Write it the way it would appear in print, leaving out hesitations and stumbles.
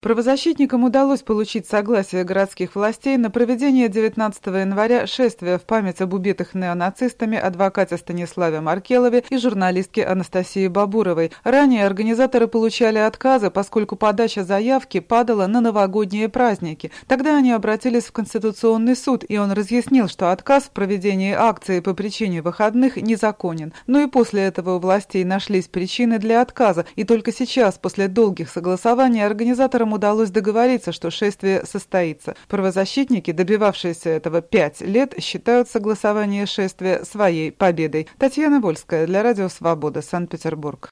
Правозащитникам удалось получить согласие городских властей на проведение 19 января шествия в память об убитых неонацистами адвокате Станиславе Маркелове и журналистке Анастасии Бабуровой. Ранее организаторы получали отказы, поскольку подача заявки падала на новогодние праздники. Тогда они обратились в Конституционный суд, и он разъяснил, что отказ в проведении акции по причине выходных незаконен. Но и после этого у властей нашлись причины для отказа, и только сейчас, после долгих согласований, организаторам удалось договориться, что шествие состоится. Правозащитники, добивавшиеся этого 5 лет, считают согласование шествия своей победой. Татьяна Вольская для Радио Свобода, Санкт-Петербург.